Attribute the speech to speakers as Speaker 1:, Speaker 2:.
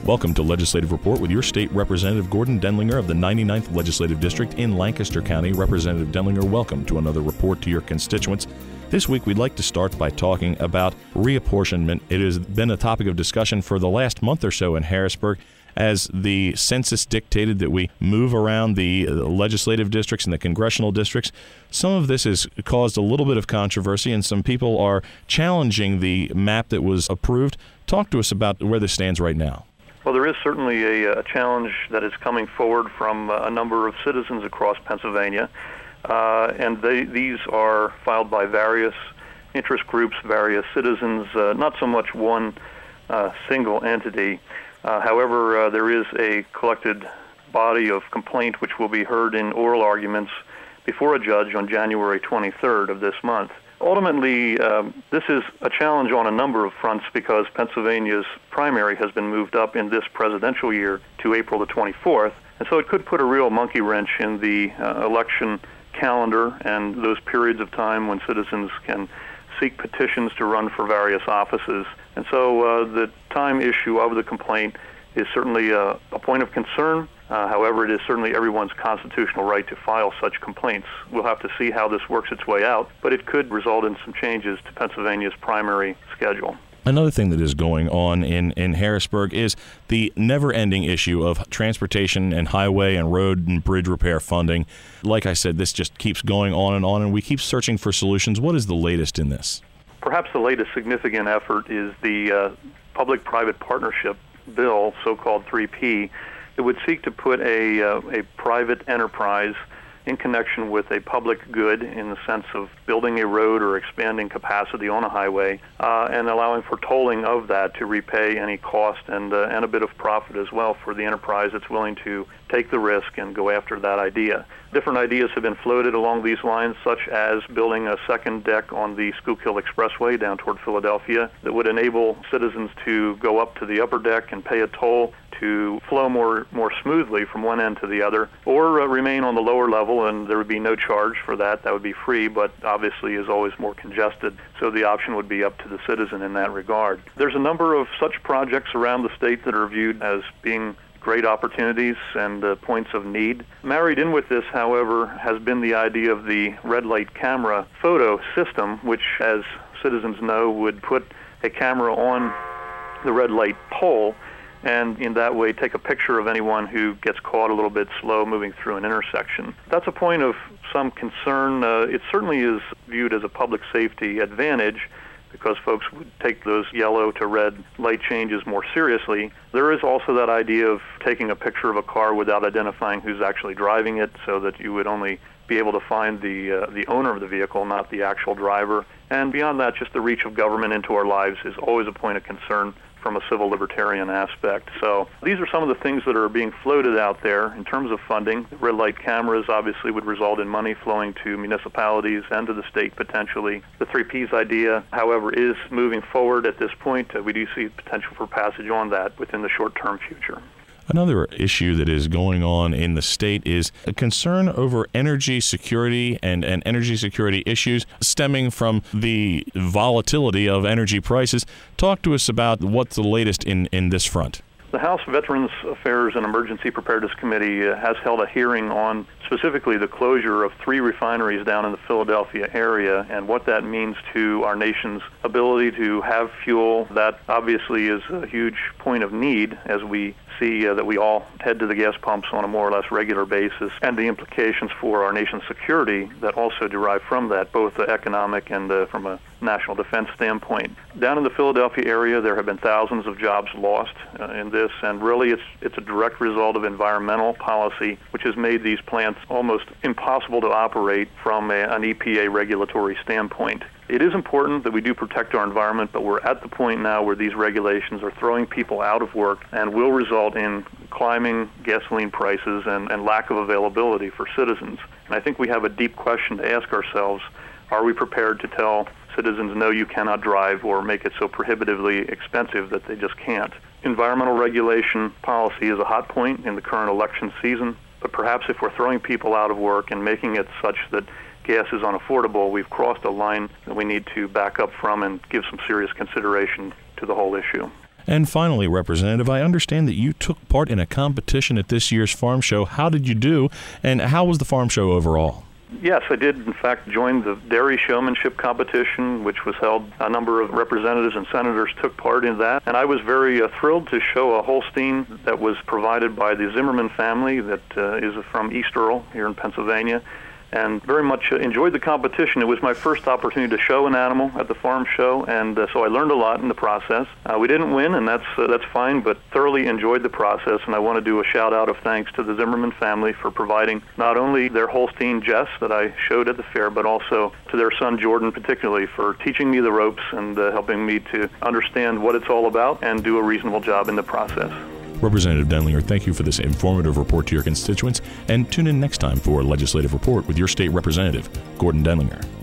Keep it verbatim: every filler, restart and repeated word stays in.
Speaker 1: Welcome to Legislative Report with your state representative, Gordon Denlinger of the ninety-ninth Legislative District in Lancaster County. Representative Denlinger, welcome to another report to your constituents. This week, we'd like to start by talking about reapportionment. It has been a topic of discussion for the last month or so in Harrisburg, as the census dictated that we move around the legislative districts and the congressional districts. Some of this has caused a little bit of controversy, and some people are challenging the map that was approved. Talk to us about where this stands right now.
Speaker 2: Well, there is certainly a, a challenge that is coming forward from a number of citizens across Pennsylvania, uh, and they, these are filed by various interest groups, various citizens, uh, not so much one uh, single entity. Uh, however, uh, there is a collected body of complaint which will be heard in oral arguments before a judge on January twenty-third of this month. Ultimately, um, this is a challenge on a number of fronts because Pennsylvania's primary has been moved up in this presidential year to April the twenty-fourth, and so it could put a real monkey wrench in the uh, election calendar and those periods of time when citizens can seek petitions to run for various offices. And so uh, the time issue of the complaint is certainly a, a point of concern. Uh, however, it is certainly everyone's constitutional right to file such complaints. We'll have to see how this works its way out, but it could result in some changes to Pennsylvania's primary schedule.
Speaker 1: Another thing that is going on in, in Harrisburg is the never-ending issue of transportation and highway and road and bridge repair funding. Like I said, this just keeps going on and on, and we keep searching for solutions. What is the latest in this?
Speaker 2: Perhaps the latest significant effort is the uh, public-private partnership bill, so-called three P. It would seek to put a, uh, a private enterprise in connection with a public good in the sense of building a road or expanding capacity on a highway uh, and allowing for tolling of that to repay any cost and, uh, and a bit of profit as well for the enterprise that's willing to take the risk and go after that idea. Different ideas have been floated along these lines, such as building a second deck on the Schuylkill Expressway down toward Philadelphia that would enable citizens to go up to the upper deck and pay a toll to flow more more smoothly from one end to the other, or uh, remain on the lower level, and there would be no charge for that. That would be free, but obviously is always more congested, so the option would be up to the citizen in that regard. There's a number of such projects around the state that are viewed as being great opportunities and uh, points of need. Married in with this, however, has been the idea of the red light camera photo system, which, as citizens know, would put a camera on the red light pole and in that way take a picture of anyone who gets caught a little bit slow moving through an intersection. That's a point of some concern. Uh, it certainly is viewed as a public safety advantage because folks would take those yellow to red light changes more seriously. There is also that idea of taking a picture of a car without identifying who's actually driving it, so that you would only be able to find the uh, the owner of the vehicle, not the actual driver. And beyond that, just the reach of government into our lives is always a point of concern from a civil libertarian aspect. So these are some of the things that are being floated out there in terms of funding. The red light cameras obviously would result in money flowing to municipalities and to the state potentially. The three Ps idea, however, is moving forward at this point. Uh, we do see potential for passage on that within the short-term future.
Speaker 1: Another issue that is going on in the state is a concern over energy security and, and energy security issues stemming from the volatility of energy prices. Talk to us about what's the latest in, in this front.
Speaker 2: The House Veterans Affairs and Emergency Preparedness Committee uh, has held a hearing on specifically the closure of three refineries down in the Philadelphia area and what that means to our nation's ability to have fuel. That obviously is a huge point of need as we see uh, that we all head to the gas pumps on a more or less regular basis, and the implications for our nation's security that also derive from that, both uh, economic and uh, from a national defense standpoint. Down in the Philadelphia area, there have been thousands of jobs lost uh, in this, and really it's it's a direct result of environmental policy, which has made these plants almost impossible to operate from a, an E P A regulatory standpoint. It is important that we do protect our environment, but we're at the point now where these regulations are throwing people out of work and will result in climbing gasoline prices and, and lack of availability for citizens. And I think we have a deep question to ask ourselves: are we prepared to tell citizens, no, you cannot drive, or make it so prohibitively expensive that they just can't? Environmental regulation policy is a hot point in the current election season, but perhaps if we're throwing people out of work and making it such that gas is unaffordable, we've crossed a line that we need to back up from and give some serious consideration to the whole issue.
Speaker 1: And finally, Representative, I understand that you took part in a competition at this year's farm show. How did you do, and how was the farm show overall?
Speaker 2: Yes, I did, in fact, join the dairy showmanship competition, which was held. A number of representatives and senators took part in that, and I was very uh, thrilled to show a Holstein that was provided by the Zimmerman family that uh, is from East Earl here in Pennsylvania, and very much uh, enjoyed the competition. It was my first opportunity to show an animal at the farm show, and uh, so I learned a lot in the process. Uh, we didn't win, and that's uh, that's fine, but thoroughly enjoyed the process, and I want to do a shout-out of thanks to the Zimmerman family for providing not only their Holstein Jess that I showed at the fair, but also to their son Jordan particularly for teaching me the ropes and uh, helping me to understand what it's all about and do a reasonable job in the process.
Speaker 1: Representative Dendlinger, thank you for this informative report to your constituents, and tune in next time for Legislative Report with your state representative, Gordon Dendlinger.